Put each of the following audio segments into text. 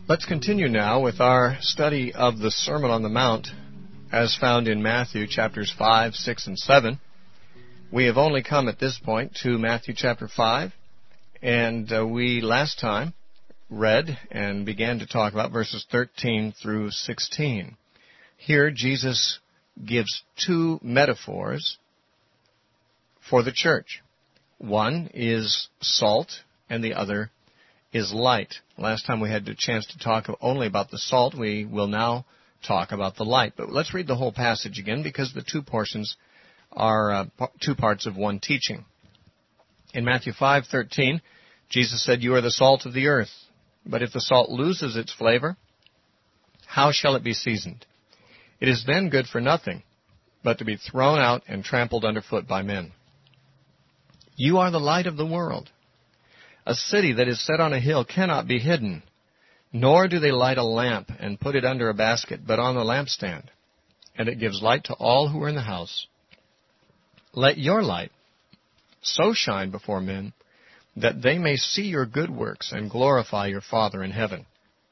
Let's continue now with our study of the Sermon on the Mount as found in Matthew chapters 5, 6, and 7. We have only come at this point to Matthew chapter 5, and we last time read and began to talk about verses 13 through 16. Here Jesus gives two metaphors for the church. One is salt and the other is light. Last time we had the chance to talk only about the salt. We will now talk about the light. But let's read the whole passage again because the two portions are two parts of one teaching. In Matthew 5:13, Jesus said, "You are the salt of the earth. But if the salt loses its flavor, how shall it be seasoned? It is then good for nothing, but to be thrown out and trampled underfoot by men. You are the light of the world. A city that is set on a hill cannot be hidden, nor do they light a lamp and put it under a basket, but on the lampstand, and it gives light to all who are in the house. Let your light so shine before men that they may see your good works and glorify your Father in heaven."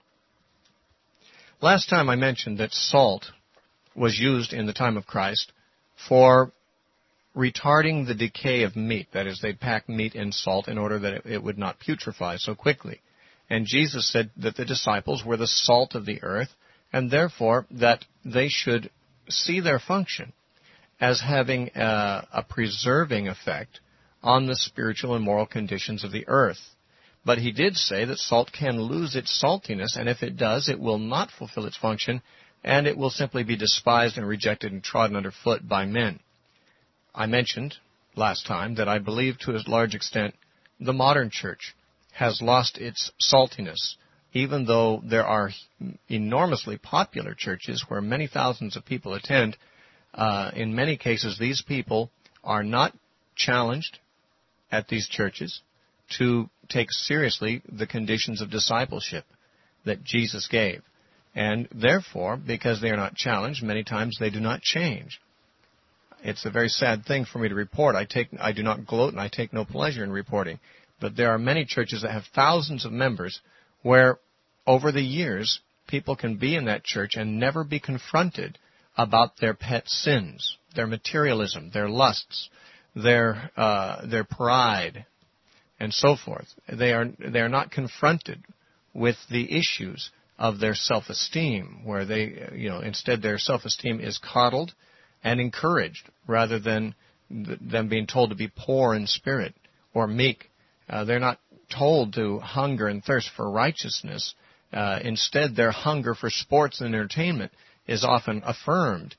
Last time I mentioned that salt was used in the time of Christ for retarding the decay of meat. That is, they packed meat in salt in order that it would not putrefy so quickly. And Jesus said that the disciples were the salt of the earth, and therefore that they should see their function as having a preserving effect on the spiritual and moral conditions of the earth. But he did say that salt can lose its saltiness, and if it does, it will not fulfill its function, and it will simply be despised and rejected and trodden underfoot by men. I mentioned last time that I believe to a large extent the modern church has lost its saltiness, even though there are enormously popular churches where many thousands of people attend. In many cases, these people are not challenged at these churches to take seriously the conditions of discipleship that Jesus gave. And therefore, because they are not challenged, many times they do not change. It's a very sad thing for me to report. I do not gloat and I take no pleasure in reporting. But there are many churches that have thousands of members where over the years people can be in that church and never be confronted about their pet sins, their materialism, their lusts, their pride, and so forth. They are not confronted with the issues of their self-esteem, where instead their self-esteem is coddled and encouraged rather than them being told to be poor in spirit or meek. They're not told to hunger and thirst for righteousness. Instead, their hunger for sports and entertainment is often affirmed,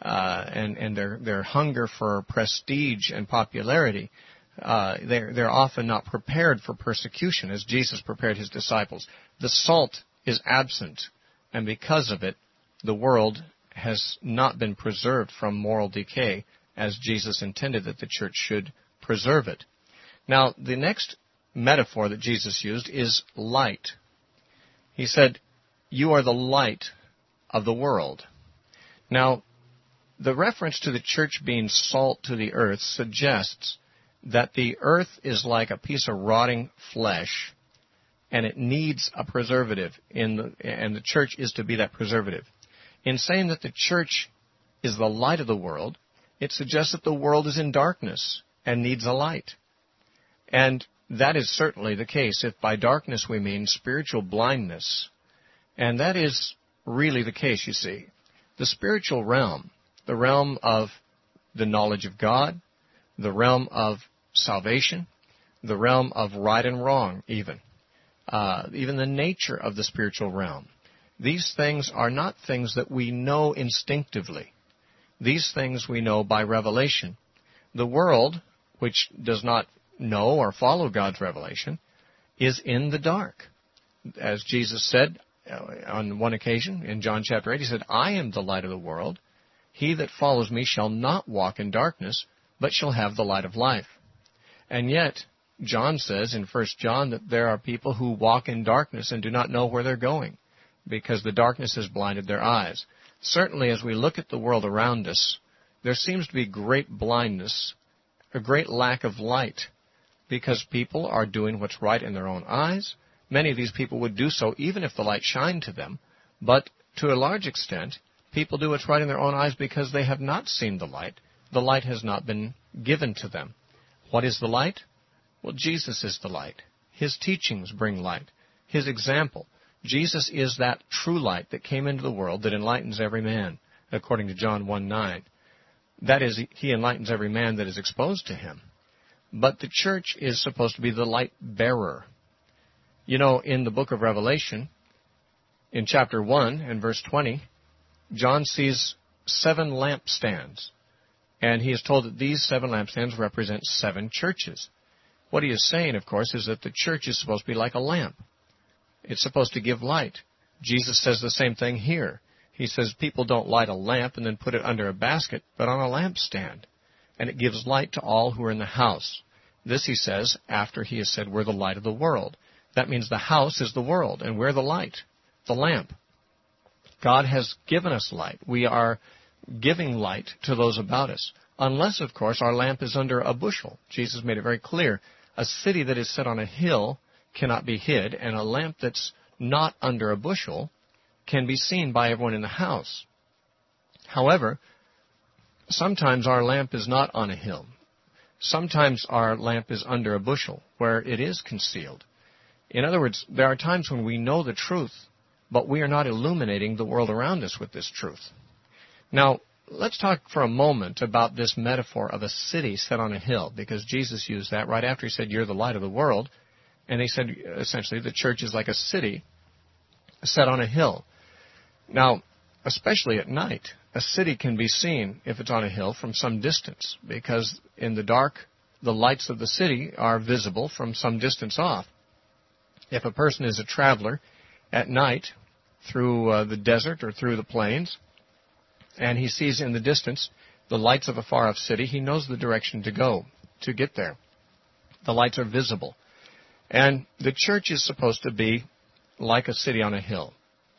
and their hunger for prestige and popularity, they're often not prepared for persecution as Jesus prepared his disciples. The salt is absent, and because of it, the world has not been preserved from moral decay as Jesus intended that the church should preserve it. Now, the next metaphor that Jesus used is light. He said, "You are the light of the world." Now, the reference to the church being salt to the earth suggests that the earth is like a piece of rotting flesh, and it needs a preservative, and the church is to be that preservative. In saying that the church is the light of the world, it suggests that the world is in darkness and needs a light. And that is certainly the case if by darkness we mean spiritual blindness. And that is really the case, you see. The spiritual realm, the realm of the knowledge of God, the realm of salvation, the realm of right and wrong even the nature of the spiritual realm. These things are not things that we know instinctively. These things we know by revelation. The world, which does not know or follow God's revelation, is in the dark. As Jesus said on one occasion in John chapter 8, he said, "I am the light of the world. He that follows me shall not walk in darkness, but shall have the light of life." And yet, John says in 1 John that there are people who walk in darkness and do not know where they're going, because the darkness has blinded their eyes. Certainly, as we look at the world around us, there seems to be great blindness, a great lack of light, because people are doing what's right in their own eyes, many of these people would do so even if the light shined to them. But to a large extent, people do what's right in their own eyes because they have not seen the light. The light has not been given to them. What is the light? Well, Jesus is the light. His teachings bring light. His example. Jesus is that true light that came into the world that enlightens every man, according to John 1:9. That is, he enlightens every man that is exposed to him. But the church is supposed to be the light bearer. You know, in the book of Revelation, in chapter 1 and verse 20, John sees 7 lampstands. And he is told that these 7 lampstands represent 7 churches. What he is saying, of course, is that the church is supposed to be like a lamp. It's supposed to give light. Jesus says the same thing here. He says people don't light a lamp and then put it under a basket, but on a lampstand. And it gives light to all who are in the house. This, he says, after he has said, we're the light of the world. That means the house is the world, and we're the light, the lamp. God has given us light. We are giving light to those about us. Unless, of course, our lamp is under a bushel. Jesus made it very clear. A city that is set on a hill cannot be hid, and a lamp that's not under a bushel can be seen by everyone in the house. However, sometimes our lamp is not on a hill. Sometimes our lamp is under a bushel, where it is concealed. In other words, there are times when we know the truth, but we are not illuminating the world around us with this truth. Now, let's talk for a moment about this metaphor of a city set on a hill, because Jesus used that right after he said, you're the light of the world. And he said, essentially, the church is like a city set on a hill. Now, especially at night, a city can be seen, if it's on a hill, from some distance, because in the dark, the lights of the city are visible from some distance off. If a person is a traveler at night through the desert or through the plains, and he sees in the distance the lights of a far-off city, he knows the direction to go to get there. The lights are visible. And the church is supposed to be like a city on a hill.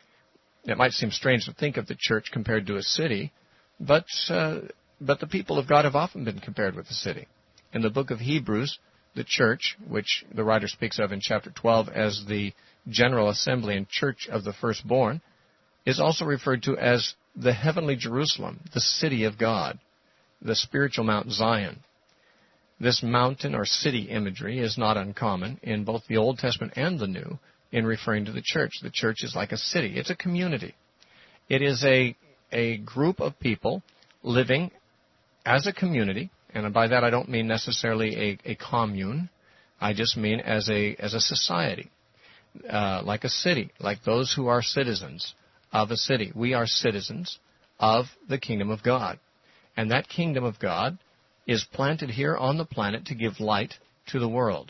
It might seem strange to think of the church compared to a city, but the people of God have often been compared with a city. In the book of Hebrews, the church, which the writer speaks of in chapter 12 as the general assembly and church of the firstborn, is also referred to as the heavenly Jerusalem, the city of God, the spiritual Mount Zion. This mountain or city imagery is not uncommon in both the Old Testament and the New in referring to the church. The church is like a city. It's a community. It is a group of people living as a community, and by that I don't mean necessarily a commune. I just mean as a society, like a city, like those who are citizens of a city. We are citizens of the kingdom of God. And that kingdom of God is planted here on the planet to give light to the world.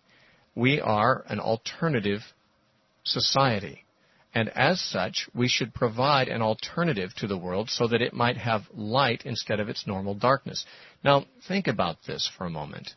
We are an alternative society. And as such, we should provide an alternative to the world so that it might have light instead of its normal darkness. Now, think about this for a moment.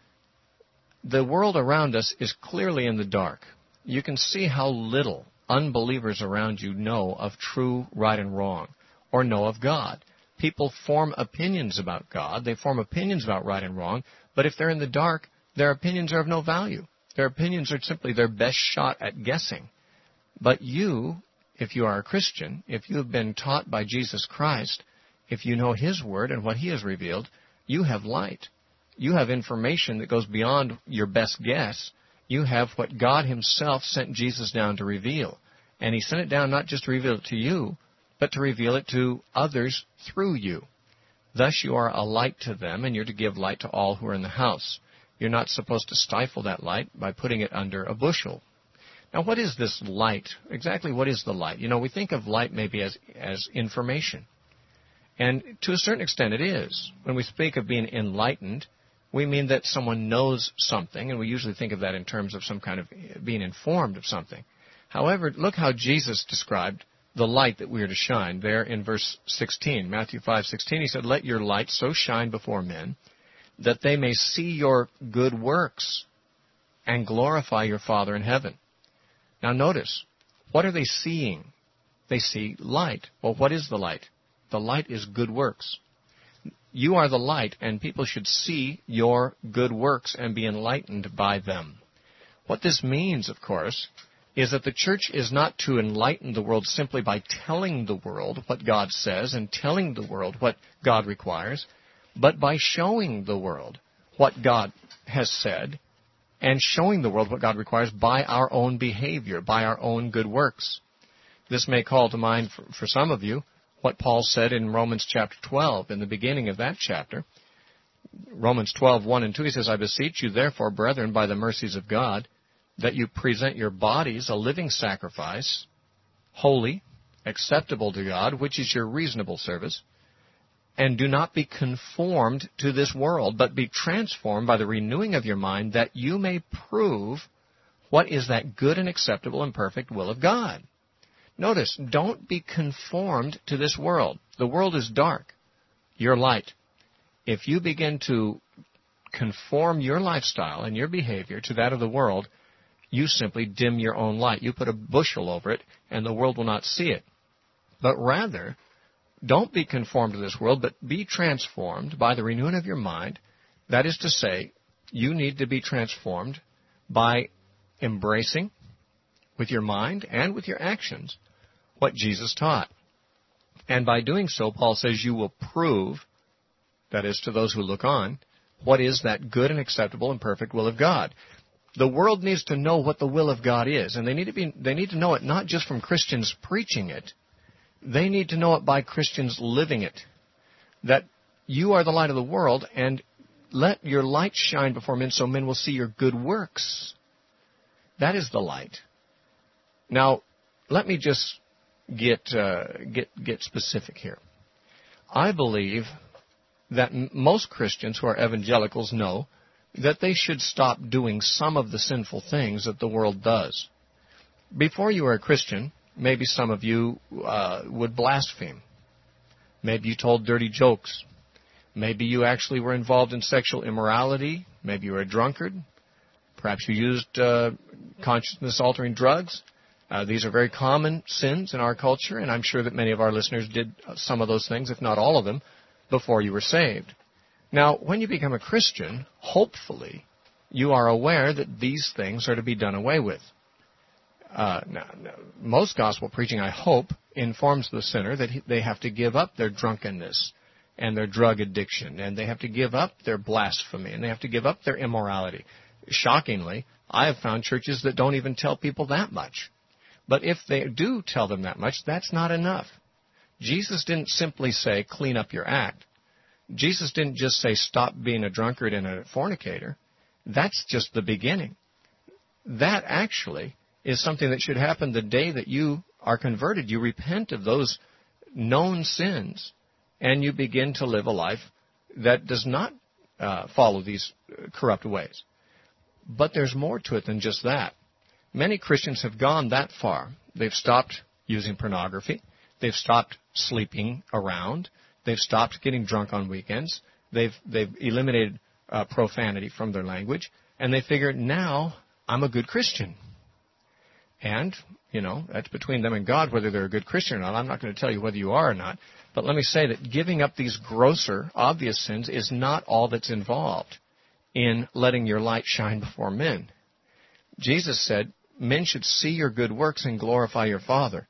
The world around us is clearly in the dark. You can see how little unbelievers around you know of true right and wrong, or know of God. People form opinions about God. They form opinions about right and wrong. But if they're in the dark, their opinions are of no value. Their opinions are simply their best shot at guessing. But you, if you are a Christian, if you have been taught by Jesus Christ, if you know His Word and what He has revealed, you have light. You have information that goes beyond your best guess. You have what God Himself sent Jesus down to reveal. And He sent it down not just to reveal it to you, but to reveal it to others through you. Thus you are a light to them, and you're to give light to all who are in the house. You're not supposed to stifle that light by putting it under a bushel. Now, what is this light? Exactly what is the light? You know, we think of light maybe as information. And to a certain extent it is. When we speak of being enlightened, we mean that someone knows something, and we usually think of that in terms of some kind of being informed of something. However, look how Jesus described the light that we are to shine there in verse 16. Matthew 5:16, He said, "Let your light so shine before men that they may see your good works and glorify your Father in heaven." Now notice, what are they seeing? They see light. Well, what is the light? The light is good works. You are the light, and people should see your good works and be enlightened by them. What this means, of course, is that the church is not to enlighten the world simply by telling the world what God says and telling the world what God requires, but by showing the world what God has said and showing the world what God requires by our own behavior, by our own good works. This may call to mind for some of you what Paul said in Romans chapter 12, in the beginning of that chapter. Romans 12:1 and 2, he says, I beseech you, therefore, brethren, by the mercies of God, that you present your bodies a living sacrifice, holy, acceptable to God, which is your reasonable service, and do not be conformed to this world, but be transformed by the renewing of your mind, that you may prove what is that good and acceptable and perfect will of God. Notice, don't be conformed to this world. The world is dark. You're light. If you begin to conform your lifestyle and your behavior to that of the world, you simply dim your own light. You put a bushel over it, and the world will not see it. But rather, don't be conformed to this world, but be transformed by the renewing of your mind. That is to say, you need to be transformed by embracing with your mind and with your actions what Jesus taught. And by doing so, Paul says, you will prove, that is, to those who look on, what is that good and acceptable and perfect will of God. The world needs to know what the will of God is, and they need to know it not just from Christians preaching it. They need to know it by Christians living it. That you are the light of the world, and let your light shine before men so men will see your good works. That is the light. Now, let me just get specific here. I believe that most Christians who are evangelicals know that they should stop doing some of the sinful things that the world does. Before you were a Christian, maybe some of you would blaspheme. Maybe you told dirty jokes. Maybe you actually were involved in sexual immorality. Maybe you were a drunkard. Perhaps you used consciousness-altering drugs. These are very common sins in our culture, and I'm sure that many of our listeners did some of those things, if not all of them, before you were saved. Now, when you become a Christian, hopefully, you are aware that these things are to be done away with. Now, most gospel preaching, I hope, informs the sinner that they have to give up their drunkenness and their drug addiction, and they have to give up their blasphemy, and they have to give up their immorality. Shockingly, I have found churches that don't even tell people that much. But if they do tell them that much, that's not enough. Jesus didn't simply say, clean up your act. Jesus didn't just say, stop being a drunkard and a fornicator. That's just the beginning. That actually is something that should happen the day that you are converted. You repent of those known sins, and you begin to live a life that does not follow these corrupt ways. But there's more to it than just that. Many Christians have gone that far. They've stopped using pornography. They've stopped sleeping around. They've stopped getting drunk on weekends. They've eliminated profanity from their language. And they figure, now I'm a good Christian. And, that's between them and God whether they're a good Christian or not. I'm not going to tell you whether you are or not. But let me say that giving up these grosser, obvious sins is not all that's involved in letting your light shine before men. Jesus said, men should see your good works and glorify your Father.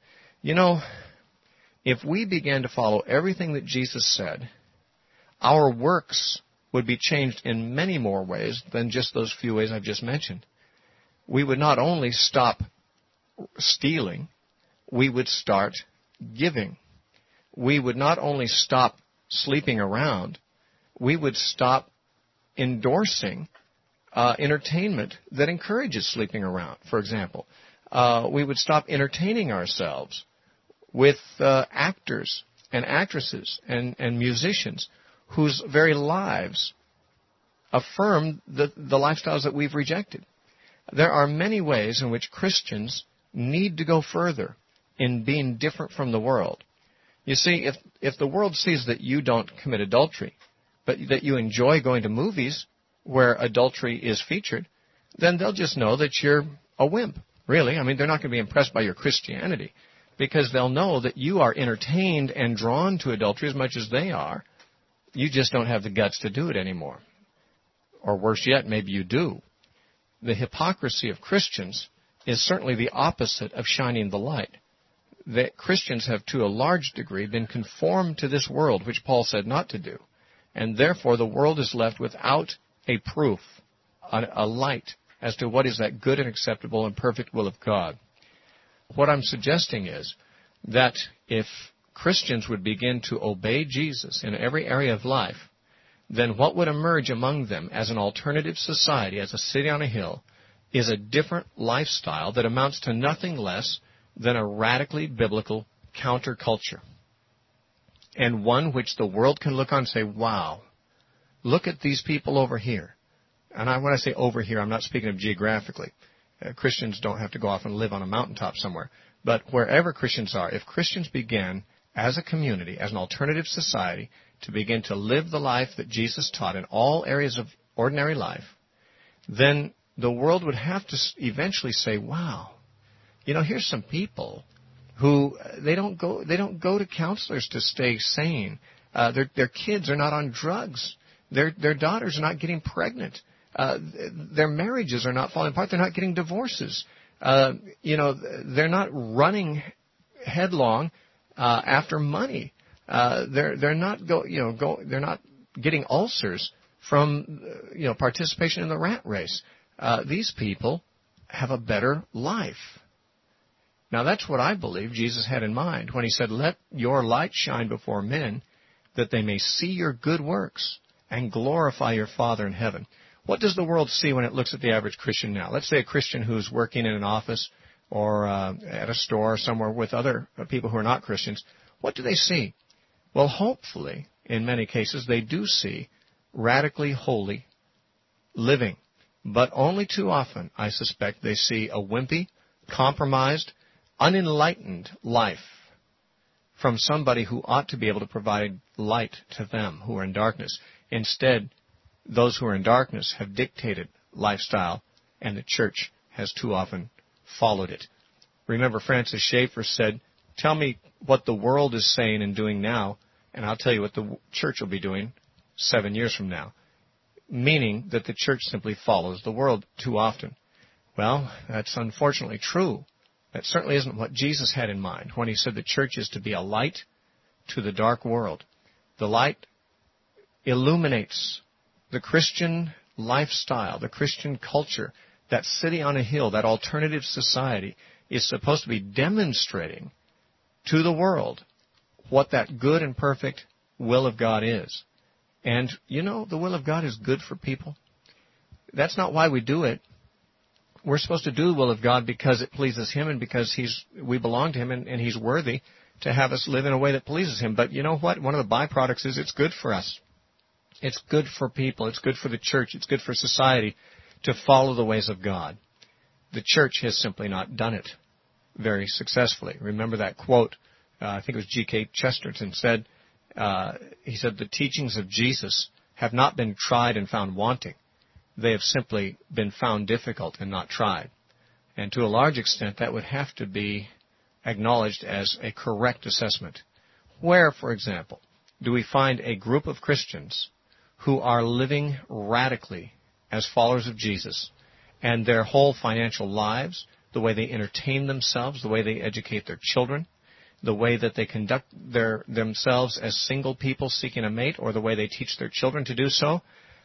If we began to follow everything that Jesus said, our works would be changed in many more ways than just those few ways I've just mentioned. We would not only stop stealing, we would start giving. We would not only stop sleeping around, we would stop endorsing entertainment that encourages sleeping around, for example. We would stop entertaining ourselves with actors and actresses and musicians whose very lives affirm the lifestyles that we've rejected. There are many ways in which Christians need to go further in being different from the world. You see, if the world sees that you don't commit adultery, but that you enjoy going to movies where adultery is featured, then they'll just know that you're a wimp, really. I mean, they're not going to be impressed by your Christianity because they'll know that you are entertained and drawn to adultery as much as they are. You just don't have the guts to do it anymore. Or worse yet, maybe you do. The hypocrisy of Christians is certainly the opposite of shining the light. That Christians have, to a large degree, been conformed to this world, which Paul said not to do. And therefore, the world is left without a proof, a light, as to what is that good and acceptable and perfect will of God. What I'm suggesting is that if Christians would begin to obey Jesus in every area of life, then what would emerge among them as an alternative society, as a city on a hill, is a different lifestyle that amounts to nothing less than a radically biblical counterculture. And one which the world can look on and say, wow, look at these people over here. And when I say over here, I'm not speaking of geographically. Christians don't have to go off and live on a mountaintop somewhere. But wherever Christians are, if Christians began as a community, as an alternative society, to begin to live the life that Jesus taught in all areas of ordinary life, then the world would have to eventually say, wow, here's some people who they don't go to counselors to stay sane. Their kids are not on drugs. Their daughters are not getting pregnant. Their marriages are not falling apart. They're not getting divorces. They're not running headlong after money. They're not they're not getting ulcers from participation in the rat race. These people have a better life. Now, that's what I believe Jesus had in mind when he said, let your light shine before men, that they may see your good works and glorify your Father in heaven. What does the world see when it looks at the average Christian now? Let's say a Christian who's working in an office or at a store or somewhere with other people who are not Christians. What do they see? Well, hopefully, in many cases, they do see radically holy living. But only too often, I suspect, they see a wimpy, compromised, unenlightened life from somebody who ought to be able to provide light to them who are in darkness. Instead, those who are in darkness have dictated lifestyle, and the church has too often followed it. Remember, Francis Schaeffer said, tell me what the world is saying and doing now, and I'll tell you what the church will be doing 7 years from now. Meaning that the church simply follows the world too often. Well, that's unfortunately true. That certainly isn't what Jesus had in mind when he said the church is to be a light to the dark world. The light illuminates the Christian lifestyle, the Christian culture. That city on a hill, that alternative society, is supposed to be demonstrating to the world what that good and perfect will of God is. And, the will of God is good for people. That's not why we do it. We're supposed to do the will of God because it pleases Him and because we belong to Him and He's worthy to have us live in a way that pleases Him. But you know what? One of the byproducts is it's good for us. It's good for people. It's good for the church. It's good for society to follow the ways of God. The church has simply not done it very successfully. Remember that quote, I think it was G.K. Chesterton said, he said, the teachings of Jesus have not been tried and found wanting. They have simply been found difficult and not tried. And to a large extent, that would have to be acknowledged as a correct assessment. Where, for example, do we find a group of Christians who are living radically as followers of Jesus, and their whole financial lives, the way they entertain themselves, the way they educate their children, the way that they conduct themselves as single people seeking a mate, or the way they teach their children to do so,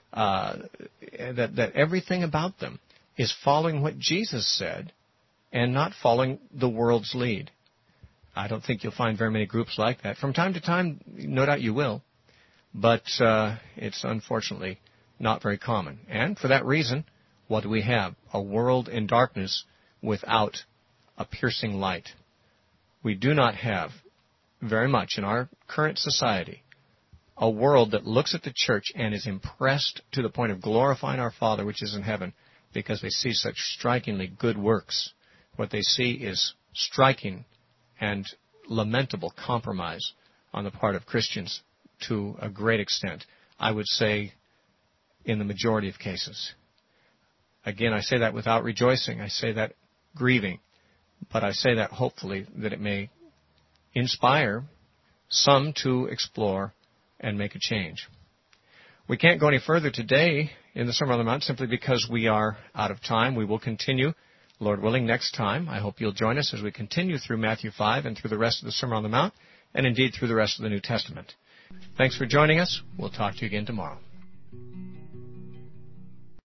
that everything about them is following what Jesus said and not following the world's lead. I don't think you'll find very many groups like that. From time to time, no doubt you will, but it's unfortunately not very common. And for that reason, what do we have? A world in darkness without a piercing light. We do not have very much in our current society a world that looks at the church and is impressed to the point of glorifying our Father which is in heaven because they see such strikingly good works. What they see is striking and lamentable compromise on the part of Christians to a great extent. I would say in the majority of cases. Again, I say that without rejoicing. I say that grieving. But I say that hopefully that it may inspire some to explore and make a change. We can't go any further today in the Sermon on the Mount simply because we are out of time. We will continue Lord willing, next time, I hope you'll join us as we continue through Matthew 5 and through the rest of the Sermon on the Mount, and indeed through the rest of the New Testament. Thanks for joining us. We'll talk to you again tomorrow.